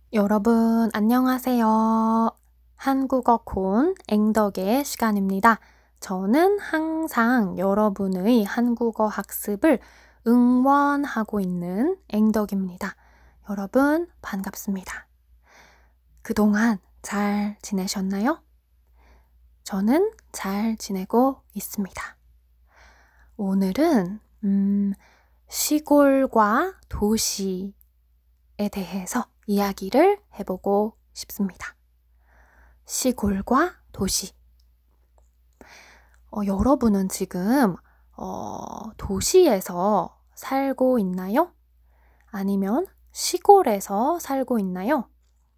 여러분, 안녕하세요. 한국어 콘 앵덕의 시간입니다. 저는 항상 여러분의 한국어 학습을 응원하고 있는 앵덕입니다. 여러분, 반갑습니다. 그동안 잘 지내셨나요? 저는 잘 지내고 있습니다. 오늘은 시골과 도시에 대해서 이야기를 해보고 싶습니다. 시골과 도시. 여러분은 지금 도시에서 살고 있나요? 아니면 시골에서 살고 있나요?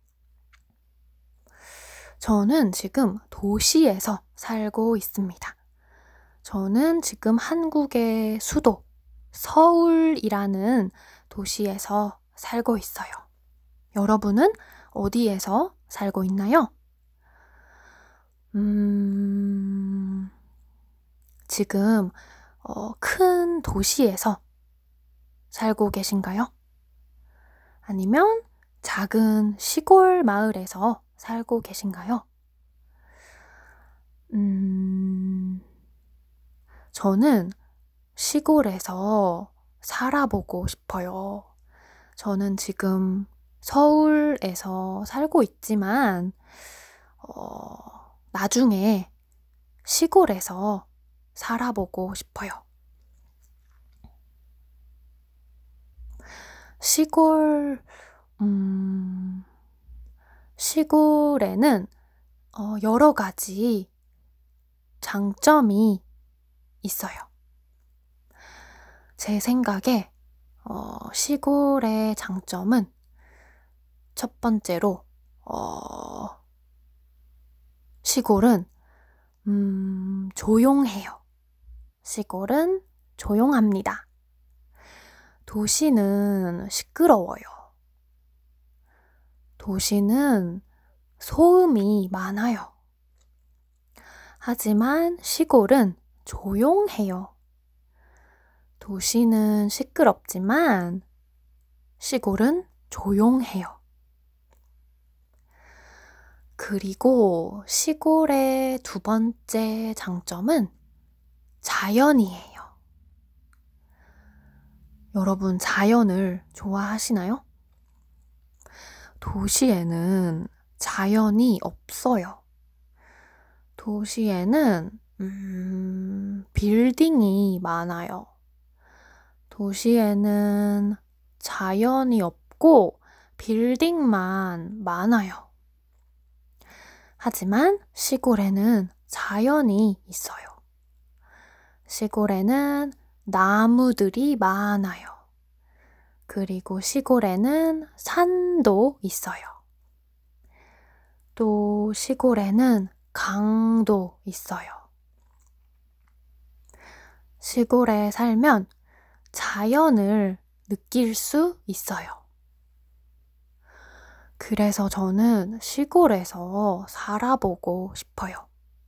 저는 지금 도시에서 살고 있습니다. 저는 지금 한국의 수도 서울이라는 도시에서 살고 있어요. 여러분은 어디에서 살고 있나요? 지금 큰 도시에서 살고 계신가요? 아니면 작은 시골 마을에서 살고 계신가요? 저는 시골에서 살아보고 싶어요. 저는 지금 서울에서 살고 있지만, 나중에 시골에서 살아보고 싶어요. 시골에는 여러 가지 장점이 있어요. 제 생각에 시골의 장점은 첫 번째로 시골은 조용해요. 시골은 조용합니다. 도시는 시끄러워요. 도시는 소음이 많아요. 하지만 시골은 조용해요. 도시는 시끄럽지만 시골은 조용해요. 그리고 시골의 두 번째 장점은 자연이에요. 여러분, 자연을 좋아하시나요? 도시에는 자연이 없어요. 도시에는 빌딩이 많아요. 도시에는 자연이 없고 빌딩만 많아요. 하지만 시골에는 자연이 있어요. 시골에는 나무들이 많아요. 그리고 시골에는 산도 있어요. 또 시골에는 강도 있어요. 시골에 살면 자연을 느낄 수 있어요. 그래서 저는 시골에서 살아보고 싶어요.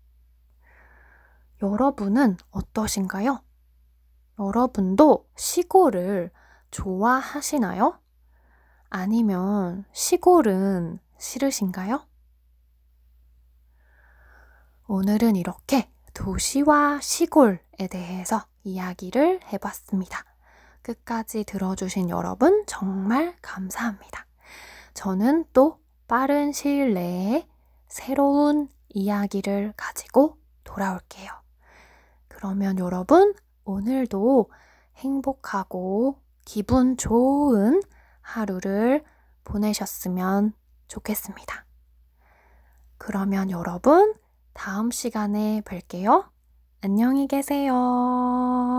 여러분은 어떠신가요? 여러분도 시골을 좋아하시나요? 아니면 시골은 싫으신가요? 오늘은 이렇게 도시와 시골에 대해서 이야기를 해봤습니다. 끝까지 들어주신 여러분 정말 감사합니다. 저는 또 빠른 시일 내에 새로운 이야기를 가지고 돌아올게요. 그러면 여러분 오늘도 행복하고 기분 좋은 하루를 보내셨으면 좋겠습니다. 그러면 여러분 다음 시간에 뵐게요. 안녕히 계세요.